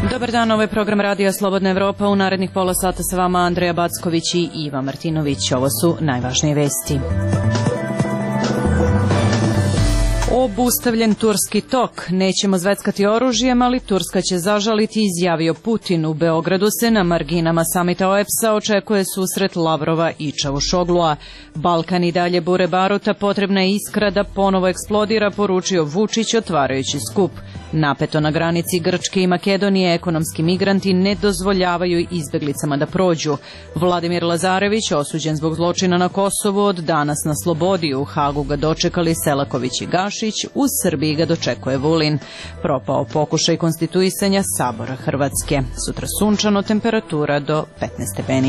Dobar dan, ovo je program Radija Slobodna Evropa. U narednih pola sata sa vama Andreja Backović i Iva Martinović. Ovo su najvažnije vesti. Obustavljen turski tok. Nećemo zveckati oružjem, ali Turska će zažaliti, izjavio Putin. U Beogradu se na marginama samita OEBS-a očekuje susret Lavrova i Čavušoglua. Balkan i dalje bure baruta, potrebna je iskra da ponovo eksplodira, poručio Vučić otvarajući skup. Napeto na granici Grčke i Makedonije, ekonomski migranti ne dozvoljavaju izbeglicama da prođu. Vladimir Lazarević, osuđen zbog zločina na Kosovu, od danas na slobodi. U Hagu ga dočekali Selaković i Gašić, u Srbiji ga dočekuje Vulin. Propao pokušaj konstituisanja Sabora Hrvatske. Sutra sunčano, temperatura do 15 stepeni.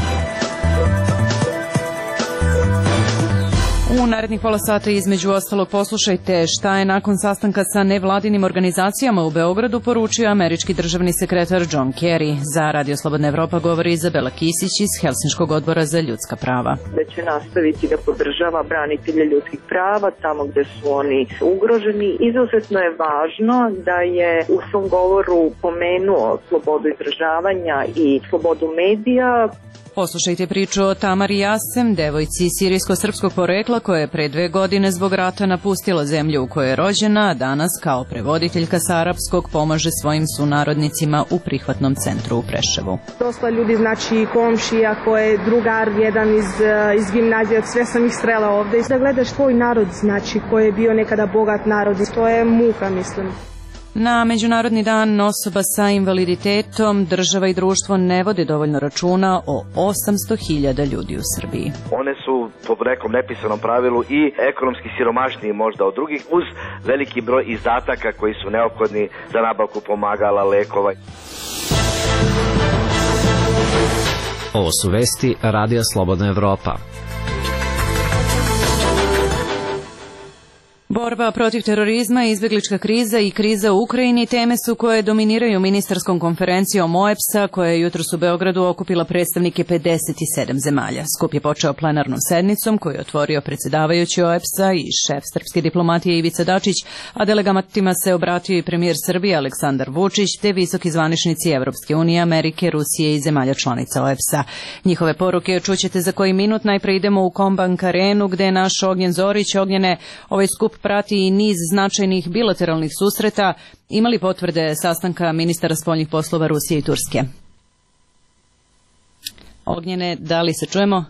U narednih pola sata između ostalog poslušajte šta je nakon sastanka sa nevladinim organizacijama u Beogradu poručio američki državni sekretar John Kerry. Za Radio Slobodna Evropa govori Izabela Kisić iz Helsinškog odbora za ljudska prava. Da će nastaviti da podržava branitelje ljudskih prava tamo gde su oni ugroženi. Izuzetno je važno da je u svom govoru pomenuo slobodu izražavanja i slobodu medija. Poslušajte priču o Tamari Jasem, devojci sirijsko-srpskog porekla koja je pre 2 godine zbog rata napustila zemlju u kojoj je rođena, a danas kao prevoditeljka sa arapskog pomaže svojim sunarodnicima u prihvatnom centru u Preševu. Dosta ljudi, znači komšija, koje je drugar, jedan iz gimnazije, sve sam ih srela ovde. Da gledaš tvoj narod, znači koji je bio nekada bogat narod, to je muka, mislim. Na Međunarodni dan osoba sa invaliditetom država i društvo ne vode dovoljno računa o 800.000 ljudi u Srbiji. One su po nekom nepisanom pravilu i ekonomski siromašniji možda od drugih, uz veliki broj izdataka koji su neophodni za nabavku pomagala, lekova. Ovo su vesti Radija Slobodna Evropa. Borba protiv terorizma, izbeglička kriza i kriza u Ukrajini teme su koje dominiraju ministarskom konferencijom OEBS-a koja je jutros u Beogradu okupila predstavnike 57 zemalja. Skup je počeo plenarnom sednicom koju je otvorio predsjedavajući OEBS-a i šef srpske diplomatije Ivica Dačić, a delegatima se obratio i premijer Srbije Aleksandar Vučić te visoki zvaničnici Evropske unije, Amerike, Rusije i zemalja članica OEBS-a. Njihove poruke čućete za koji minut. Najpre idemo u Kombank arenu gde je naš Ognjen Zorić. Ognjene, ovaj skup prati i niz značajnih bilateralnih susreta. Imali potvrde sastanka ministara spoljnih poslova Rusije i Turske? Ognjene, da li se čujemo?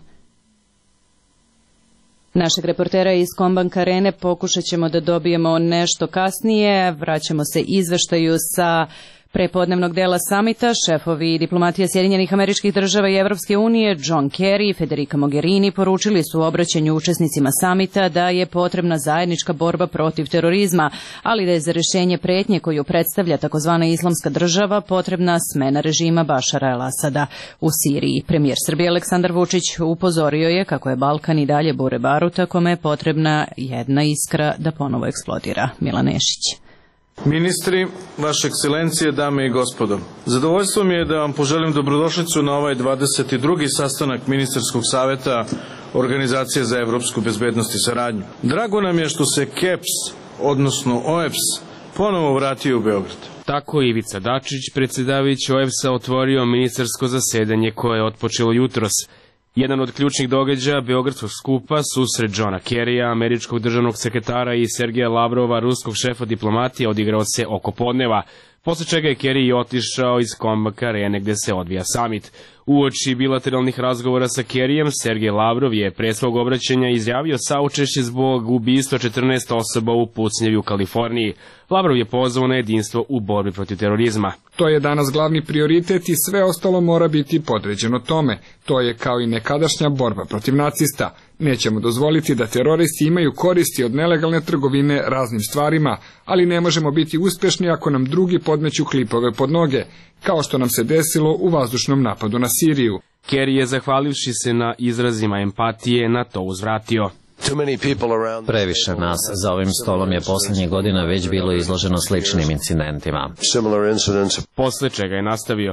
Našeg reportera iz Kombank arene pokušat ćemo da dobijemo nešto kasnije. Vraćamo se izveštaju sa prepodnevnog dela samita. Šefovi diplomatije Sjedinjenih Američkih Država i Evropske unije John Kerry i Federica Mogherini poručili su u obraćanju učesnicima samita da je potrebna zajednička borba protiv terorizma, ali da je za rešenje pretnje koju predstavlja takozvana Islamska država potrebna smena režima Bašara el-Asada u Siriji. Premijer Srbije Aleksandar Vučić upozorio je kako je Balkan i dalje bure baruta kome je potrebna jedna iskra da ponovo eksplodira. Milan Nešić. Ministri, vaše ekscelencije, dame i gospodo, zadovoljstvo mi je da vam poželim dobrodošlicu na ovaj 22. sastanak Ministarskog saveta Organizacije za evropsku bezbednost i saradnju. Drago nam je što se KEPS, odnosno OEBS, ponovo vratio u Beograd. Tako Ivica Dačić, predsjedavajući OEBS-a, otvorio ministarsko zasedanje koje je otpočelo jutros. Jedan od ključnih događaja Beogradskog skupa, susret Johna Kerrya, američkog državnog sekretara i Sergeja Lavrova, ruskog šefa diplomatije, odigrao se oko podneva, posle čega je Kerry otišao iz Kombank arene gde se odvija samit. Uoči bilateralnih razgovora sa Kerryjem, Sergej Lavrov je pre svog obraćanja izjavio saučešće zbog ubistva 14 osoba u pucnjevi u Kaliforniji. Lavrov je pozvao na jedinstvo u borbi protiv terorizma. To je danas glavni prioritet i sve ostalo mora biti podređeno tome. To je kao i nekadašnja borba protiv nacista. Nećemo dozvoliti da teroristi imaju koristi od nelegalne trgovine raznim stvarima, ali ne možemo biti uspešni ako nam drugi podmeću klipove pod noge, kao što nam se desilo u vazdušnom napadu na Siriju. Kerry je, zahvalivši se na izrazima empatije, na to uzvratio. Previše nas za ovim stolom je poslednjih godina već bilo izloženo sličnim incidentima. Posle čega je nastavio.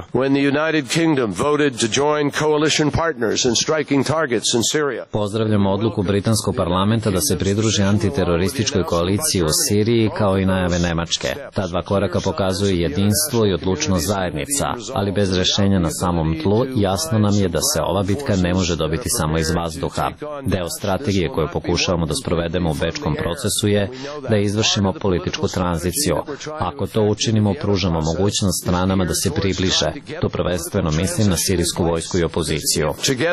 Pozdravljamo odluku britanskog parlamenta da se pridruži antiterorističkoj koaliciji u Siriji kao i najave Nemačke. Ta dva koraka pokazuju jedinstvo i odlučnost zajednica, ali bez rešenja na samom tlu jasno nam je da se ova bitka ne može dobiti samo iz vazduha. Deo strategije koju pokušavamo da sprovedemo u bečkom procesu je da izvršimo političku tranziciju. Ako to učinimo, pružamo mogućnost stranama da se približe. To prvenstveno mislim na sirijsku vojsku i opoziciju.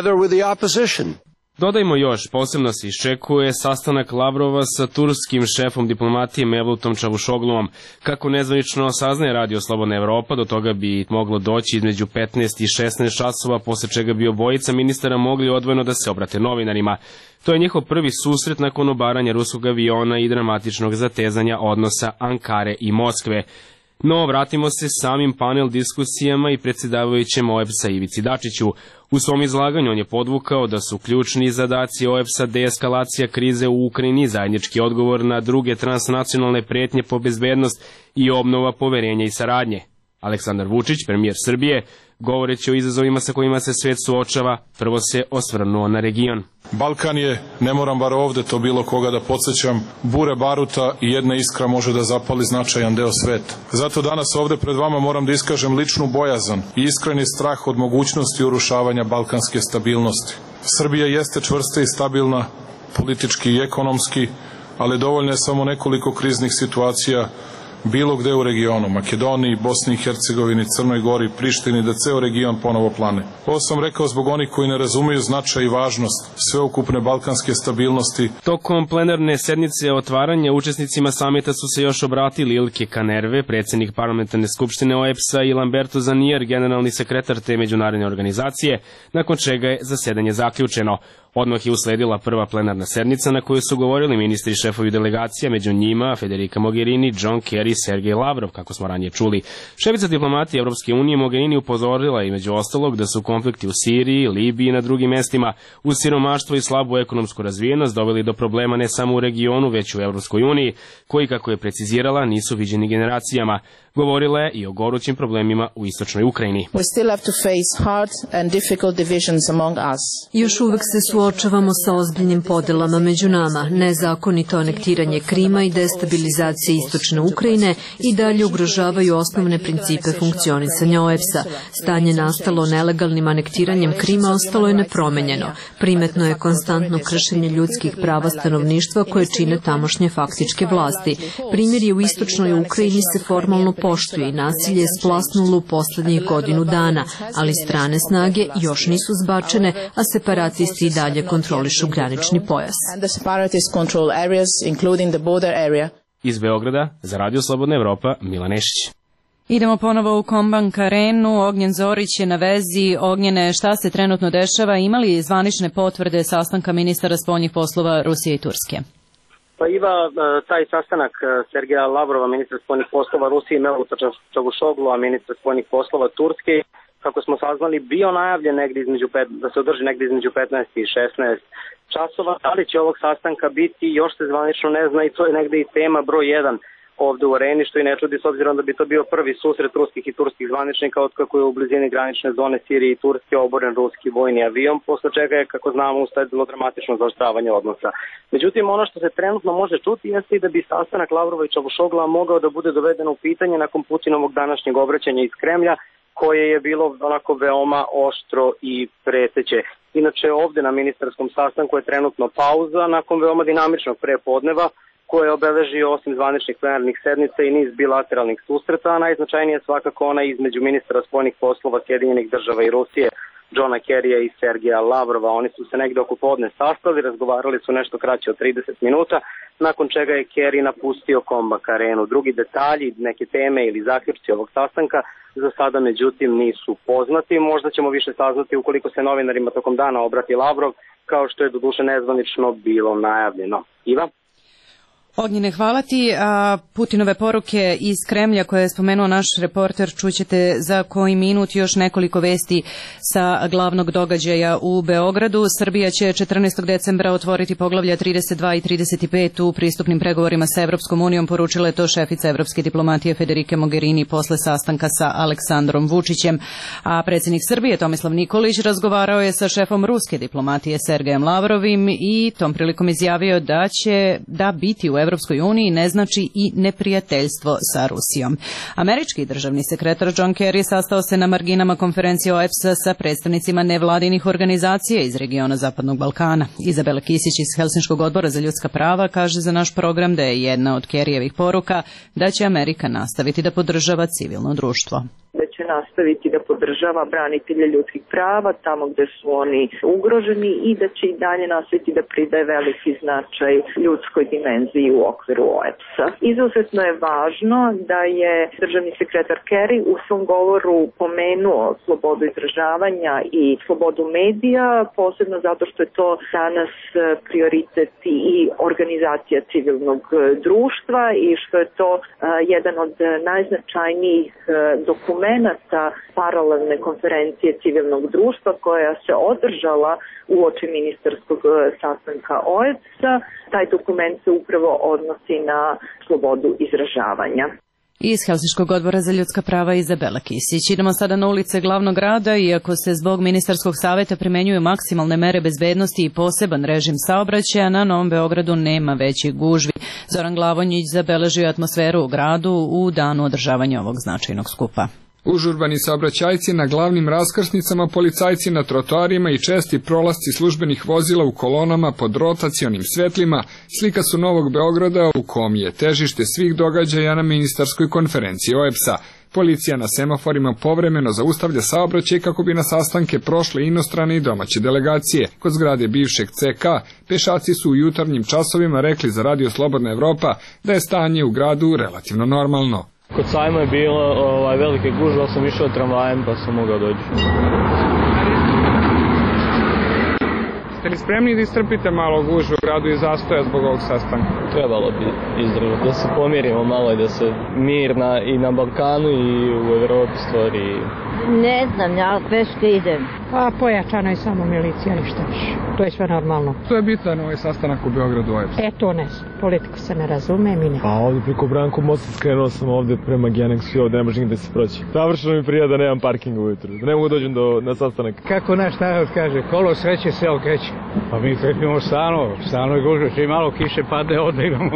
Dodajmo još, posebno se iščekuje sastanak Lavrova sa turskim šefom diplomatije Mevlutom Čavuşogluom. Kako nezvanično saznaje Radio Slobodna Evropa, do toga bi moglo doći između 15 i 16 časova, posle čega bi obojica ministara mogli odvojeno da se obrate novinarima. To je njihov prvi susret nakon obaranja ruskog aviona i dramatičnog zatezanja odnosa Ankare i Moskve. No, vratimo se samim panel diskusijama i predsjedavajućem OEBS-a Ivici Dačiću. U svom izlaganju on je podvukao da su ključni zadaci OEBS-a deeskalacija krize u Ukrajini, zajednički odgovor na druge transnacionalne pretnje po bezbednost i obnova poverenja i saradnje. Aleksandar Vučić, premijer Srbije, govoreći o izazovima sa kojima se svet suočava, prvo se osvrnuo na region. Balkan je, ne moram bar ovde to bilo koga da podsjećam, bure baruta i jedna iskra može da zapali značajan deo sveta. Zato danas ovde pred vama moram da iskažem ličnu bojazan i iskreni strah od mogućnosti urušavanja balkanske stabilnosti. Srbija jeste čvrsta i stabilna, politički i ekonomski, ali dovoljno je samo nekoliko kriznih situacija bilo gde u regionu, Makedoniji, Bosni i Hercegovini, Crnoj Gori, Prištini, da ceo region ponovo plane. Ovo sam rekao zbog onih koji ne razumeju značaj i važnost sveukupne balkanske stabilnosti. Tokom plenarne sednice otvaranja učesnicima samita su se još obratili Ilke Kanerve, predsjednik parlamentarne skupštine OEBS-a, i Lamberto Zanier, generalni sekretar te međunarodne organizacije, nakon čega je zasedanje zaključeno. Odmah je usledila prva plenarna sednica na kojoj su govorili ministri i šefovi delegacija, među njima Federica Mogherini, John Kerry i Sergej Lavrov, kako smo ranije čuli. Šefica diplomatije Evropske unije Mogherini upozorila i među ostalog da su konflikti u Siriji, Libiji i na drugim mestima uz siromaštvo i slabu ekonomsku razvijenost doveli do problema ne samo u regionu, već u Evropskoj uniji, koji, kako je precizirala, nisu viđeni generacijama. Govorila je i o gorućim problemima u istočnoj Ukrajini. Još uvek se suočavamo sa ozbiljnim podelama među nama. Nezakonito anektiranje Krima i destabilizacija istočne Ukrajine i dalje ugrožavaju osnovne principe funkcionisanja OEBS-a. Stanje nastalo nelegalnim anektiranjem Krima ostalo je nepromenjeno. Primetno je konstantno kršenje ljudskih prava stanovništva koje čine tamošnje faktičke vlasti. Primjer je u istočnoj Ukrajini se formalno poštuje i nasilje je splasnulo u poslednjih godinu dana, ali strane snage još nisu zbačene, a separatisti i dalje kontrolišu granični pojas. Iz Beograda, za Radio Slobodna Evropa, Milan Nešić. Idemo ponovo u Kombank arenu. Ognjen Zorić je na vezi. Ognjene, šta se trenutno dešava? Imali zvanične potvrde sastanka ministara spoljnih poslova Rusije i Turske? Pa Iva, taj sastanak Sergeja Lavrova, ministra spoljnih poslova Rusije, i Mevluta Čavuşoglua, ministra spoljnih poslova Turske, kako smo saznali, bio najavljen da se održi negdje između 15 i 16 časova. Da li će ovog sastanka biti, još se zvanično ne zna, i to je negdje i tema broj 1 ovde u areni, što i ne čudi s obzirom da bi to bio prvi susret ruskih i turskih zvaničnika otkako je u blizini granične zone Sirije i Turske oboren ruski vojni avion, posle čega je, kako znamo, usledilo dramatično zaoštravanje odnosa. Međutim, ono što se trenutno može čuti jeste i da bi sastanak Lavrova i Čavuşoglua mogao da bude doveden u pitanje nakon Putinovog današnjeg obraćanja iz Kremlja, koje je bilo onako veoma oštro i preteće. Inače, ovde na ministarskom sastanku je trenutno pauza nakon veoma dinamičnog prepodneva, koje je obeležio osim zvaničnih plenarnih sednica i niz bilateralnih susreta, a najznačajnije je svakako ona između ministra spoljnih poslova Sjedinjenih država i Rusije, Johna Kerrya i Sergeja Lavrova. Oni su se negde oko podne sastali, razgovarali su nešto kraće od 30 minuta, nakon čega je Kerry napustio Kombank arenu. Drugi detalji, neke teme ili zaključci ovog sastanka za sada međutim nisu poznati. Možda ćemo više saznati ukoliko se novinarima tokom dana obrati Lavrov, kao što je doduše nezvanično bilo najavljeno. Iva? Ognjene, hvala ti. Putinove poruke iz Kremlja koje je spomenuo naš reporter čućete za koji minut. Još nekoliko vesti sa glavnog događaja u Beogradu. Srbija će 14. decembra otvoriti poglavlja 32 i 35 u pristupnim pregovorima sa Evropskom unijom, poručila je to šefica evropske diplomatije Federike Mogherini posle sastanka sa Aleksandrom Vučićem. A predsjednik Srbije Tomislav Nikolić razgovarao je sa šefom ruske diplomatije Sergejem Lavrovim i tom prilikom izjavio da će biti u Evropskoj uniji ne znači i neprijateljstvo sa Rusijom. Američki državni sekretar John Kerry sastao se na marginama konferencije OEBS-a sa predstavnicima nevladinih organizacija iz regiona Zapadnog Balkana. Izabela Kisić iz Helsinškog odbora za ljudska prava kaže za naš program da je jedna od Kerryjevih poruka da će Amerika nastaviti da podržava civilno društvo. Da će nastaviti da podržava branitelje ljudskih prava tamo gde su oni ugroženi i da će i dalje nastaviti da pridaje veliki značaj ljudskoj dimenziji u okviru OEBS-a. Izuzetno je važno da je državni sekretar Kerry u svom govoru pomenuo slobodu izražavanja i slobodu medija, posebno zato što je to danas prioritet i organizacija civilnog društva i što je to jedan od najznačajnijih dokumenata paralelne konferencije civilnog društva koja se održala uoči ministarskog sastanka OEBS-a. Taj dokument se upravo odnosi na slobodu izražavanja. Iz Helsinškog odbora za ljudska prava Izabela Kisić. Idemo sada na ulice glavnog grada. Iako se zbog ministarskog saveta primenjuju maksimalne mere bezbednosti i poseban režim saobraćaja, na Novom Beogradu nema većih gužvi. Zoran Glavonjić zabeležio atmosferu u gradu u danu održavanja ovog značajnog skupa. Užurbani saobraćajci na glavnim raskrsnicama, policajci na trotoarima i česti prolasci službenih vozila u kolonama pod rotacionim svetlima slika su Novog Beograda u kom je težište svih događaja na ministarskoj konferenciji OEBS-a. Policija na semaforima povremeno zaustavlja saobraćaj kako bi na sastanke prošle inostrane i domaće delegacije. Kod zgrade bivšeg CK pešaci su u jutarnjim časovima rekli za Radio Slobodna Evropa da je stanje u gradu relativno normalno. Kod sajma je bilo velike gužve, ali sam išao tramvajem pa sam mogao doći. Ste li spremni da istrpite malo gužve u gradu i zastoja zbog ovog sastanka? Trebalo bi izdržati, da se pomirimo malo i da se mir i na Balkanu i u Evropi stvori. Ne znam, ja peške idem. Pa pojačano je samo milicija, ništa više. To je sve normalno. To je bitan ovaj sastanak u Beogradu OEBS. To ne znam. Politiku se ne razume, mi ne. Pa ovdje preko Branko mosta skrenuo sam ovdje prema Genexu i ovdje ne može nigde se proći. Savršeno mi prija da nemam parking ujutru, da ne mogu dođem na sastanak. Kako naš narod kaže, kolo sreće se okreće. Pa mi trepimo stano je gužve, čim malo kiše padne, ovdje imamo.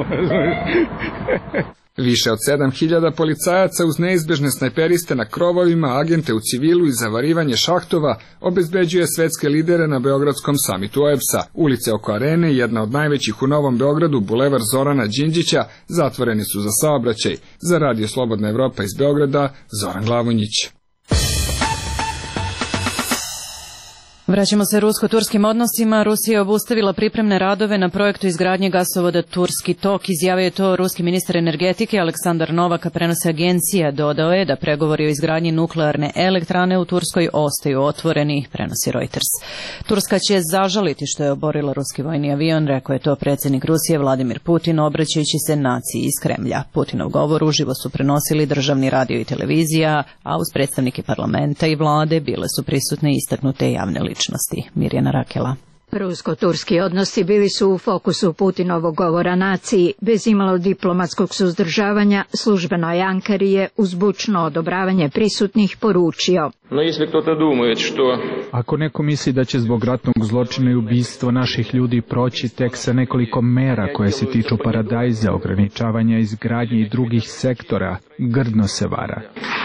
Više od 7000 policajaca uz neizbežne snajperiste na krovovima, agente u civilu i zavarivanje šahtova obezbeđuje svetske lidere na Beogradskom samitu OEBS-a. Ulice oko arene, jedna od najvećih u Novom Beogradu, bulevar Zorana Đinđića, zatvoreni su za saobraćaj. Za Radio Slobodna Evropa iz Beograda, Zoran Glavonjić. Vraćamo se rusko-turskim odnosima. Rusija je obustavila pripremne radove na projektu izgradnje gasovoda Turski tok. Izjavio je to ruski ministar energetike Aleksandar Novak, a prenose agencija. Dodao je da pregovori o izgradnji nuklearne elektrane u Turskoj ostaju otvoreni, prenosi Reuters. Turska će zažaliti što je oborila ruski vojni avion, rekao je to predsjednik Rusije Vladimir Putin, obraćajući se naciji iz Kremlja. Putinov govor uživo su prenosili državni radio i televizija, a uz predstavnike parlamenta i vlade bile su prisutne istaknute javne ličnosti. Mirjana Rakela. Rusko-turski odnosi bili su u fokusu Putinovog govora naciji. Bez imalo diplomatskog suzdržavanja, službenoj Ankari je uz bučno odobravanje prisutnih poručio. Ako neko misli da će zbog ratnog zločina i ubistva naših ljudi proći tek sa nekoliko mera koje se tiču paradajza, ograničavanja izgradnje i drugih sektora, grdno se vara.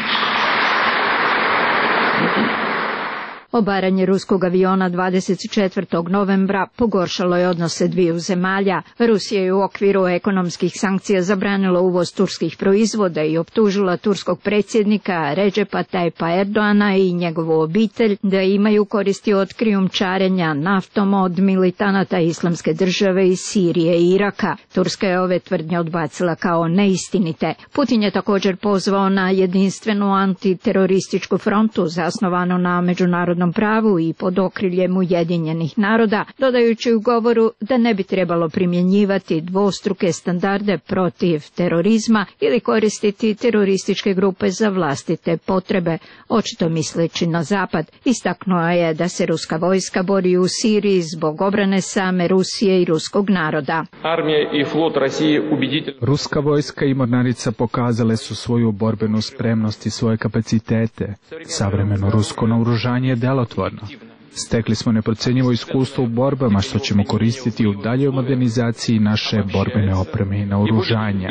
Obaranje ruskog aviona 24. novembra pogoršalo je odnose dviju zemalja. Rusija je u okviru ekonomskih sankcija zabranila uvoz turskih proizvoda i optužila turskog predsjednika Redžepa Tajpa Erdoana i njegovu obitelj da imaju koristi od krijumčarenja naftom od militanata Islamske države iz Sirije i Iraka. Turska je ove tvrdnje odbacila kao neistinite. Putin je također pozvao na jedinstvenu antiterorističku frontu zasnovanu na međunarodnom međunarodnom pravu i pod okriljem Ujedinjenih naroda, dodajući u govoru da ne bi trebalo primjenjivati dvostruke standarde protiv terorizma ili koristiti terorističke grupe za vlastite potrebe, očito misleći na Zapad. Istaknuo je da se ruska vojska bori u Siriji zbog obrane same Rusije i ruskog naroda. Ruska vojska i mornarica pokazale su svoju borbenu spremnost i svoje kapacitete. Savremeno rusko naoružanje je delotvorno. Stekli smo neprocenjivo iskustvo u borbama što ćemo koristiti u daljoj modernizaciji naše borbene opreme i naoružanja.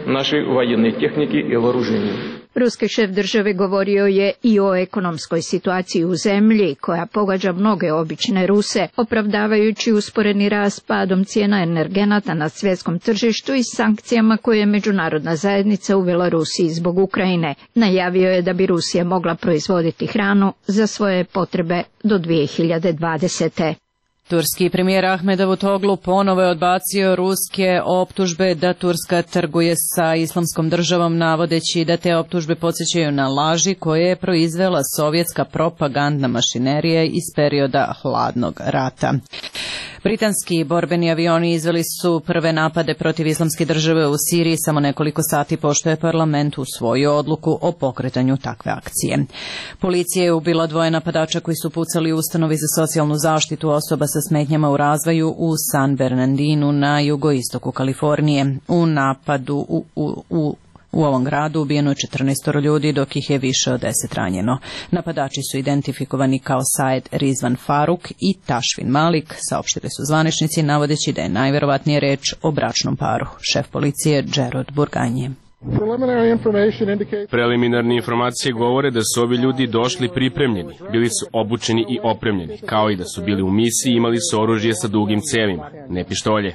Ruski šef države govorio je i o ekonomskoj situaciji u zemlji koja pogađa mnoge obične Ruse, opravdavajući usporeni rast padom cijena energenata na svjetskom tržištu i sankcijama koje je međunarodna zajednica uvela Rusiji zbog Ukrajine. Najavio je da bi Rusija mogla proizvoditi hranu za svoje potrebe do 2020. Turski premijer Ahmed Davutoglu ponovo je odbacio ruske optužbe da Turska trguje sa Islamskom državom, navodeći da te optužbe podsjećaju na laži koje je proizvela sovjetska propagandna mašinerija iz perioda Hladnog rata. Britanski borbeni avioni izveli su prve napade protiv Islamske države u Siriji samo nekoliko sati pošto je parlament usvojio odluku o pokretanju takve akcije. Policija je ubila 2 napadača koji su pucali u ustanovi za socijalnu zaštitu osoba sa smetnjama u razvoju u San Bernardinu na jugoistoku Kalifornije. U napadu u ovom gradu ubijeno je 14 ljudi, dok ih je više od 10 ranjeno. Napadači su identifikovani kao Saed Rizvan Faruk i Tašvin Malik, saopštili su zvaničnici, navodeći da je najverovatnije reč o bračnom paru. Šef policije Gerard Burganje. Preliminarne informacije govore da su ovi ljudi došli pripremljeni, bili su obučeni i opremljeni, kao i da su bili u misiji i imali su oružje sa dugim cevima, ne pištolje.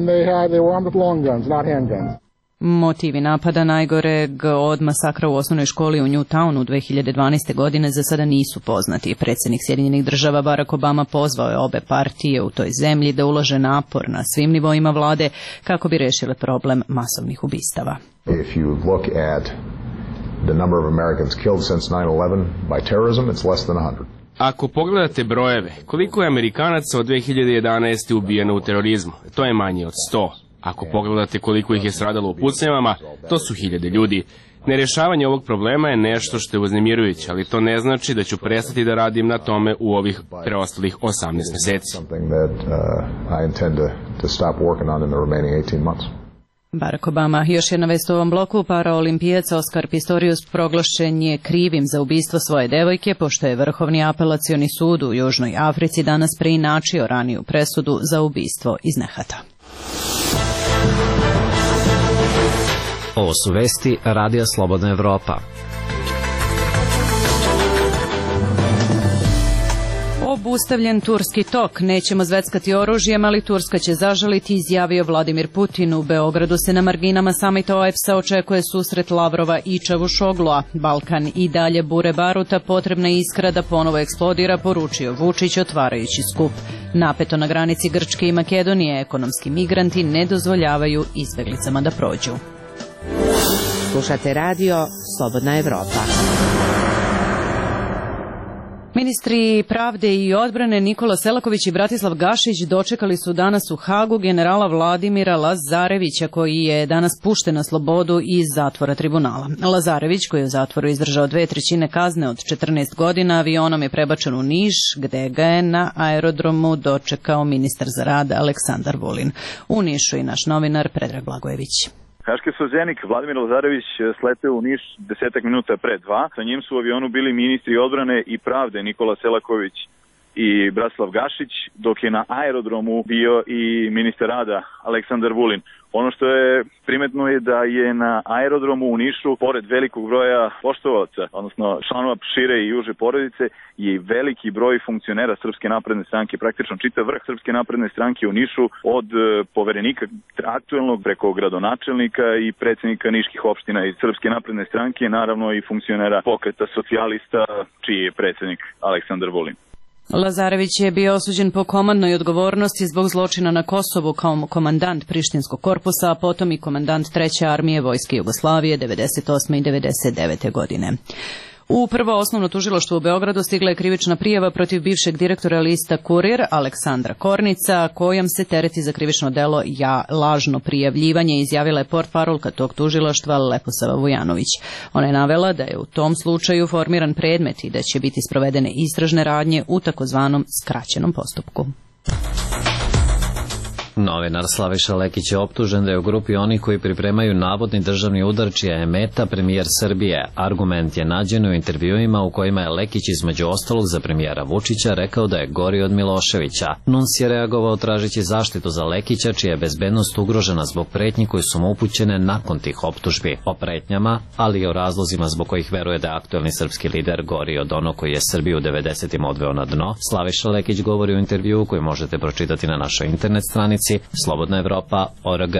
Motivi napada najgoreg od masakra u osnovnoj školi u Newtownu 2012. godine za sada nisu poznati. Predsjednik Sjedinjenih država Barack Obama pozvao je obe partije u toj zemlji da ulože napor na svim nivoima vlade kako bi rešile problem masovnih ubistava. If you look at the number of Americans killed since 9/11 by terrorism, it's less than 100. Ako pogledate brojeve, koliko je Amerikanaca od 2011. ubijeno u terorizmu, to je manje od 100. Ako pogledate koliko ih je stradalo u pucnjavama, to su 1000 ljudi. Nerešavanje ovog problema je nešto što je uznemirujuće, ali to ne znači da ću prestati da radim na tome u ovih preostalih 18 meseci. Barack Obama. Još jedna vest u ovom bloku. Paraolimpijac Oskar Pistorius proglašen je krivim za ubistvo svoje devojke, pošto je Vrhovni apelacioni sud u Južnoj Africi danas preinačio raniju presudu za ubistvo iz nehata. Ovo su vesti Radija Slobodna Evropa. Obustavljen turski tok. Nećemo zveckati oružjem, ali Turska će zažaliti, izjavio Vladimir Putin. U Beogradu se na marginama samita OEBS-a očekuje susret Lavrova i Čavušoglua. Balkan i dalje bure baruta, potrebna iskra da ponovo eksplodira, poručio Vučić otvarajući skup. Napeto na granici Grčke i Makedonije, ekonomski migranti ne dozvoljavaju izbeglicama da prođu. Slušate radio Slobodna Evropa. Ministri pravde i odbrane Nikola Selaković i Bratislav Gašić dočekali su danas u Hagu generala Vladimira Lazarevića, koji je danas pušten na slobodu iz zatvora tribunala. Lazarević, koji je u zatvoru izdržao 2/3 kazne od 14 godina, avionom je prebačen u Niš, gde ga je na aerodromu dočekao ministar za rad Aleksandar Vulin. U Nišu i naš novinar Predrag Blagojević. Haški suzenik Vladimir Lazarević sleteo u Niš 10 minuta pre 2. Sa njim su u avionu bili ministri odbrane i pravde Nikola Selaković i Bratislav Gašić, dok je na aerodromu bio i ministar rada Aleksandar Vulin. Ono što je primetno je da je na aerodromu u Nišu, pored velikog broja poštovaca, odnosno članova šire i uže porodice, je veliki broj funkcionera Srpske napredne stranke, praktično čitav vrh Srpske napredne stranke u Nišu, od poverenika aktuelnog preko gradonačelnika i predsjednika niških opština iz Srpske napredne stranke, naravno i funkcionera pokreta socijalista, čiji je predsjednik Aleksandar Vulin. Lazarević je bio osuđen po komandnoj odgovornosti zbog zločina na Kosovu kao komandant Prištinskog korpusa, a potom i komandant 3. armije Vojske Jugoslavije 98. i 99. godine. U Prvo osnovno tužilaštvo u Beogradu stigla je krivična prijava protiv bivšeg direktora lista Kurir Aleksandra Kornica, kojom se tereti za krivično delo lažno prijavljivanje, izjavila je portparolka tog tužilaštva Leposava Vujanović. Ona je navela da je u tom slučaju formiran predmet i da će biti sprovedene istražne radnje u takozvanom skraćenom postupku. Novinar Slaviša Lekić je optužen da je u grupi onih koji pripremaju navodni državni udar čija je meta premijer Srbije. Argument je nađen u intervjuima u kojima je Lekić između ostalog za premijera Vučića rekao da je gori od Miloševića. NUNS je reagovao tražeći zaštitu za Lekića, čija je bezbednost ugrožena zbog pretnji koje su mu upućene nakon tih optužbi. O pretnjama, ali i o razlozima zbog kojih veruje da je aktuelni srpski lider gori od onog koji je Srbiju u 90-im odveo na dno, Slaviša Lekić govori u intervjuu koji možete pročitati na našoj internet stranici slobodnaevropa.org.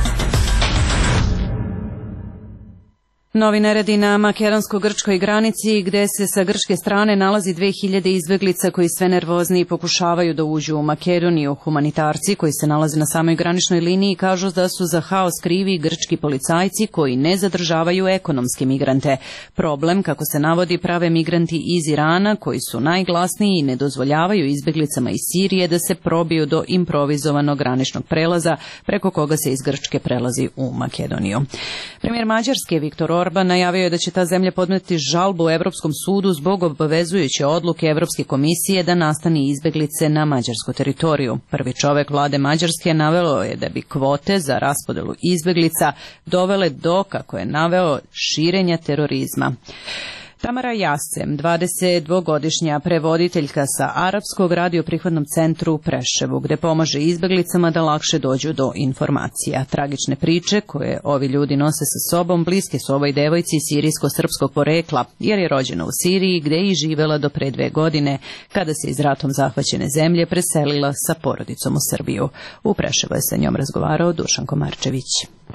Novi neredi na makedonsko-grčkoj granici, gde se sa grčke strane nalazi 2000 izbeglica koji sve nervozniji pokušavaju da uđu u Makedoniju. Humanitarci koji se nalaze na samoj graničnoj liniji kažu da su za haos krivi grčki policajci koji ne zadržavaju ekonomske migrante. Problem, kako se navodi, prave migranti iz Irana koji su najglasniji i ne dozvoljavaju izbeglicama iz Sirije da se probiju do improvizovanog graničnog prelaza preko koga se iz Grčke prelazi u Makedoniju. Premijer Mađarske Viktor Orban najavio je da će ta zemlja podneti žalbu Evropskom sudu zbog obavezujuće odluke Evropske komisije da nastani izbeglice na mađarsku teritoriju. Prvi čovek vlade Mađarske naveo je da bi kvote za raspodelu izbeglica dovele do, kako je naveo, širenja terorizma. Tamara Jasem, 22-godišnja prevoditeljka sa arapskog, radi u prihvatnom centru u Preševu, gde pomaže izbeglicama da lakše dođu do informacija. Tragične priče koje ovi ljudi nose sa sobom bliske su ovoj devojci sirijsko-srpskog porekla, jer je rođena u Siriji, gde je i živela do pre 2 godine, kada se iz ratom zahvaćene zemlje preselila sa porodicom u Srbiju. U Preševu je sa njom razgovarao Dušan Komarčević.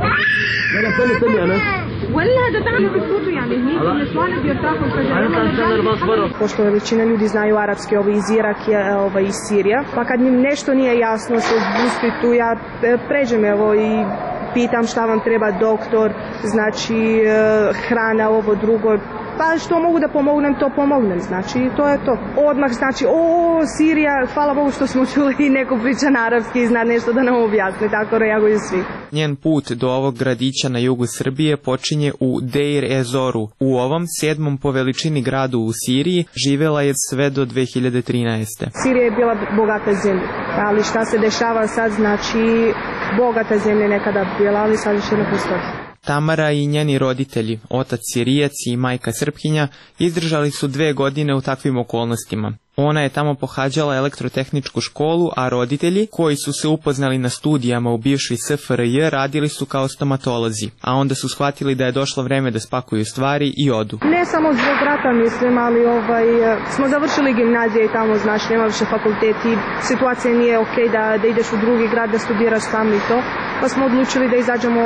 Pošto većina ljudi znaju arapski, iz Iraka, iz Sirija, pa kad mi nešto nije jasno se uzbusti tu, ja pređem i pitam šta vam treba doktor, znači hrana, ovo drugo, pa što mogu da pomognem, to pomognem, znači to je to. Odmah znači, Sirija, hvala Bogu što smo čuli i neko priča na arapski i zna nešto da nam objasni, tako reaguju svi. Njen put do ovog gradića na jugu Srbije počinje u Deir Ezoru. U ovom 7. po veličini gradu u Siriji živela je sve do 2013. Sirija je bila bogata zemlja, ali šta se dešava sad, znači bogata zemlja nekada bila, ali sad više ne postoji. Tamara i njeni roditelji, otac Sirijac i majka Srpkinja, izdržali su 2 godine u takvim okolnostima. Ona je tamo pohađala elektrotehničku školu, a roditelji, koji su se upoznali na studijama u bivšoj SFRJ, radili su kao stomatolozi, a onda su shvatili da je došlo vreme da spakuju stvari i odu. Ne samo zbog rata, mislim, ali smo završili gimnazije i tamo, znaš, nema više fakulteti, situacija nije okej da ideš u drugi grad, da studiraš sam i to, pa smo odlučili da izađemo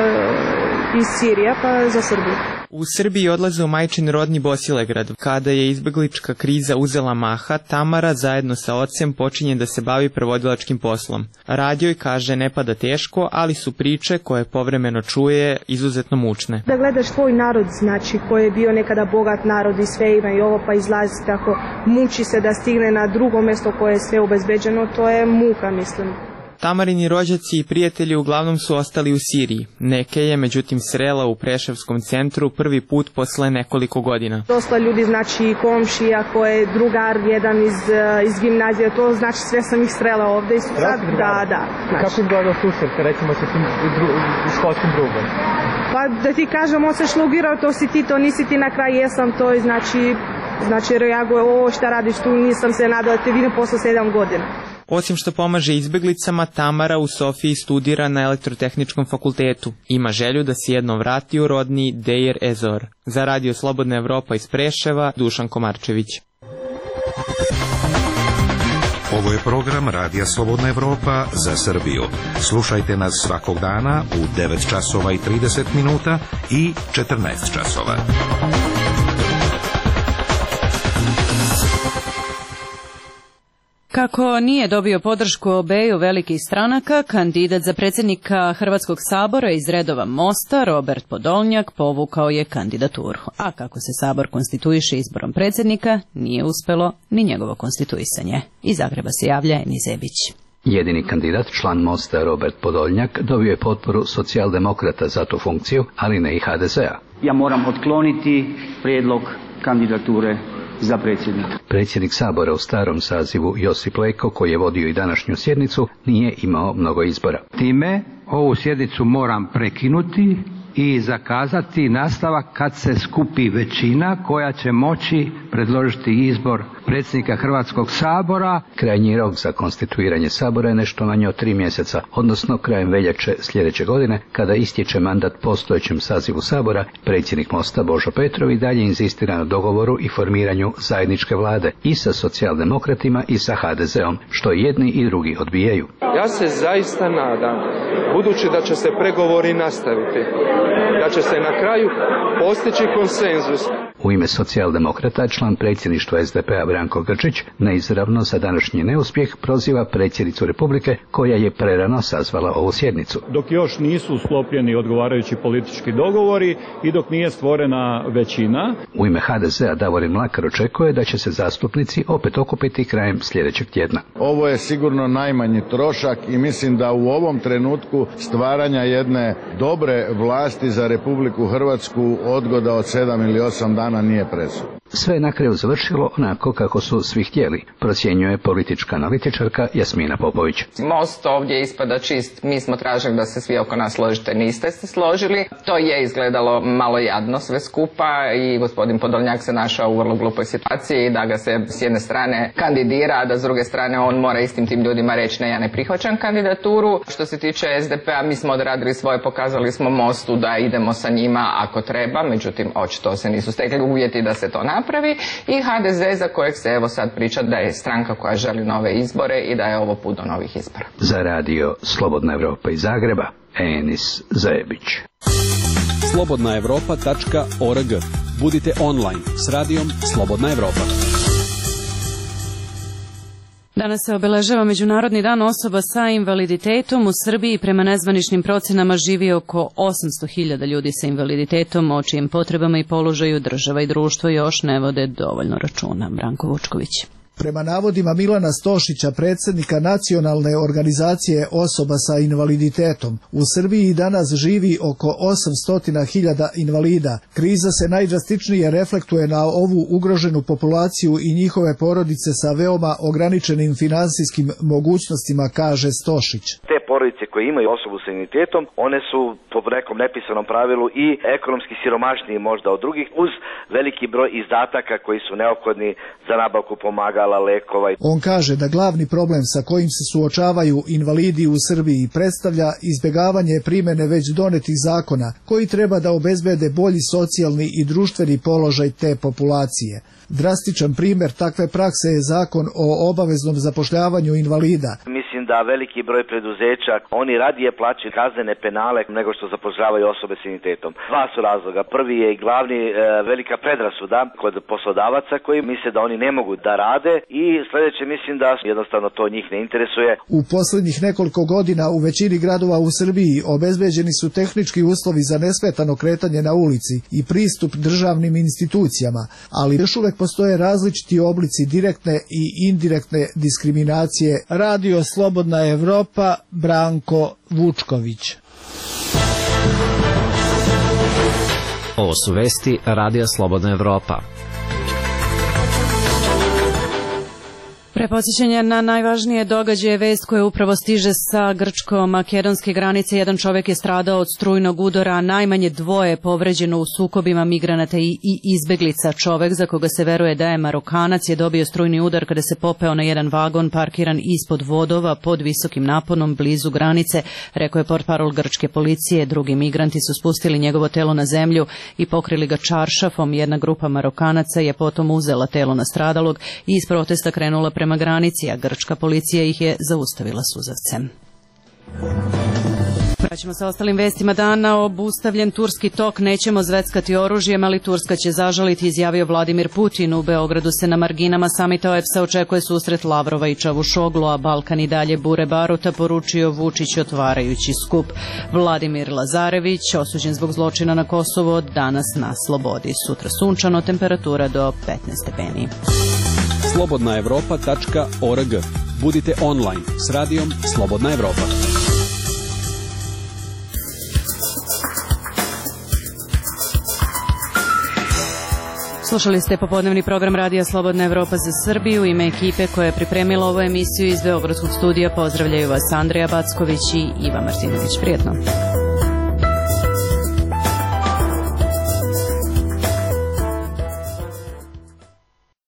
iz Sirije, pa za Srbiju. U Srbiji odlaze u majčin rodni Bosilegrad. Kada je izbeglička kriza uzela maha, Tamara zajedno sa ocem počinje da se bavi prevodilačkim poslom. Rad joj, kaže, ne pada teško, ali su priče koje povremeno čuje izuzetno mučne. Da gledaš tvoj narod, znači, koji je bio nekada bogat narod i sve ima i ovo, pa izlazi tako, muči se da stigne na drugo mesto koje je sve obezbeđeno, to je muka, mislim. Tamarini rođaci i prijatelji uglavnom su ostali u Siriji. Neke je, međutim, srela u Preševskom centru prvi put posle nekoliko godina. Dosta ljudi, znači komšija, koje je drugar jedan iz gimnazije, to znači sve sam ih srela ovde i su sad, da. Znači. Kako izgleda susret, recimo, sa tim školskim drugom? Pa da ti kažem, on se šlugirao, to si ti, to nisi ti, na kraju jesam, to je znači reaguje, šta radiš tu, nisam se nadala da te vidim posle 7 godina. Osim što pomaže izbeglicama, Tamara u Sofiji studira na elektrotehničkom fakultetu. Ima želju da se jednom vrati u rodni Deir Ezor. Za Radio Slobodna Evropa iz Preševa, Dušan Komarčević. Ovo je program Radija Slobodna Evropa za Srbiju. Slušajte nas svakog dana u 9 časova i 30 minuta i 14 časova. Kako nije dobio podršku obeju velikih stranaka, kandidat za predsjednika Hrvatskog sabora iz redova Mosta, Robert Podolnjak, povukao je kandidaturu. A kako se sabor konstituiše izborom predsjednika, nije uspelo ni njegovo konstituisanje. Iz Zagreba se javlja Eni Zebić. Jedini kandidat, član Mosta Robert Podolnjak, dobio je potporu socijaldemokrata za tu funkciju, ali ne i HDZ-a. Ja moram otkloniti prijedlog kandidature za predsjednika. Predsjednik sabora u starom sazivu Josip Leko, koji je vodio i današnju sjednicu, nije imao mnogo izbora. Time ovu sjednicu moram prekinuti i zakazati nastavak kad se skupi većina koja će moći predložiti izbor predsjednika Hrvatskog sabora. Krajnji rok za konstituiranje sabora je nešto manje od 3 mjeseca, odnosno krajem veljače sljedeće godine, kada istječe mandat postojećem sazivu sabora. Predsjednik Mosta Božo Petrov i dalje inzistira na dogovoru i formiranju zajedničke vlade i sa socijaldemokratima i sa HDZ-om, što jedni i drugi odbijaju. Ja se zaista nadam, budući da će se pregovori nastaviti, da će se na kraju postići konsenzus. U ime socijaldemokrata član predsjedništva SDP-a Branko Grčić neizravno za današnji neuspjeh proziva predsjednicu Republike, koja je prerano sazvala ovu sjednicu. Dok još nisu sklopljeni odgovarajući politički dogovori i dok nije stvorena većina. U ime HDZ-a Davorin Mlakar očekuje da će se zastupnici opet okupiti krajem sljedećeg tjedna. Ovo je sigurno najmanji trošak i mislim da u ovom trenutku stvaranja jedne dobre vlasti za Republiku Hrvatsku odgoda od 7 ili 8 dana nije presudna. Sve je na kraju završilo onako kako su svi htjeli, procjenjuje politička analitičarka Jasmina Popović. Most ovdje ispada čist, mi smo tražili da se svi oko nas složite, niste se složili. To je izgledalo malo jadno sve skupa i gospodin Podolnjak se našao u vrlo glupoj situaciji da ga se s jedne strane kandidira, a da s druge strane on mora istim tim ljudima reći ne, ja ne prihvaćam kandidaturu. Što se tiče SDP-a, mi smo odradili svoje, pokazali smo Mostu da idemo sa njima ako treba, međutim očito se nisu stekli uvjeti da se to napravi, i HDZ za kojeg se evo sad priča da je stranka koja želi nove izbore i da je ovo put do novih izbora. Za radio Slobodna Evropa iz Zagreba, Enis Zebić. slobodnaevropa.org. Budite online s radijom Slobodna Evropa. Danas se obeležava Međunarodni dan osoba sa invaliditetom. U Srbiji prema nezvaničnim procenama živi oko 800.000 ljudi sa invaliditetom, o čijim potrebama i položaju država i društvo još ne vode dovoljno računa. Branko Vučković. Prema navodima Milana Stošića, predsjednika Nacionalne organizacije osoba sa invaliditetom, u Srbiji danas živi oko 800.000 invalida. Kriza se najdrastičnije reflektuje na ovu ugroženu populaciju i njihove porodice sa veoma ograničenim finansijskim mogućnostima, kaže Stošić. Te porodice koje imaju osobu sa invaliditetom, one su po nekom nepisanom pravilu i ekonomski siromašniji možda od drugih, uz veliki broj izdataka koji su neophodni za nabavku pomagala, lekova. On kaže da glavni problem sa kojim se suočavaju invalidi u Srbiji predstavlja izbjegavanje primjene već donetih zakona koji treba da obezbede bolji socijalni i društveni položaj te populacije. Drastičan primjer takve prakse je zakon o obaveznom zapošljavanju invalida. Mislim da veliki broj preduzeća, oni radije plaćaju kaznene penale nego što zapošljavaju osobe s invaliditetom. Dva su razloga. Prvi je i glavni velika predrasuda kod poslodavaca koji misle da oni ne mogu da rade, i sljedeće mislim da jednostavno to njih ne interesuje. U posljednjih nekoliko godina u većini gradova u Srbiji obezbeđeni su tehnički uslovi za nesmetano kretanje na ulici i pristup državnim institucijama, ali još uvek postoje različiti oblici direktne i indirektne diskriminacije. Radio Slobodna Evropa, Branko Vučković. Ovo su vesti Radija Slobodna Evropa. Pre podsjećanja na najvažnije događaje, vest koja upravo stiže sa grčko-makedonske granice. Jedan čovjek je stradao od strujnog udara, a najmanje 2 je povređeno u sukobima migranata i izbeglica. Čovjek, za koga se veruje da je Marokanac, je dobio strujni udar kada se popeo na jedan vagon parkiran ispod vodova pod visokim naponom blizu granice, rekao je portparol grčke policije. Drugi migranti su spustili njegovo telo na zemlju i pokrili ga čaršafom. Jedna grupa Marokanaca je potom uzela telo nastradalog i iz protesta krenula prema granici, a grčka policija ih je zaustavila suzavcem. Vraćamo sa ostalim vestima dana. Obustavljen turski tok, nećemo zveckati oružjem, ali Turska će zažaliti, izjavio Vladimir Putin. U Beogradu se na marginama samita OEBS-a očekuje susret Lavrova i Čavušoglu, a Balkan i dalje bure baruta, poručio Vučić otvarajući skup. Vladimir Lazarević, osuđen zbog zločina na Kosovo, danas na slobodi. Sutra sunčano, temperatura do 15 stepeni. slobodnaevropa.org. Budite online s radijom Slobodna Evropa. Slušali ste popodnevni program Radija Slobodna Evropa za Srbiju. Ime ekipe koja je pripremila ovu emisiju iz Beogradskog studija pozdravljaju vas Andreja Backović i Iva Martinović. Prijetno.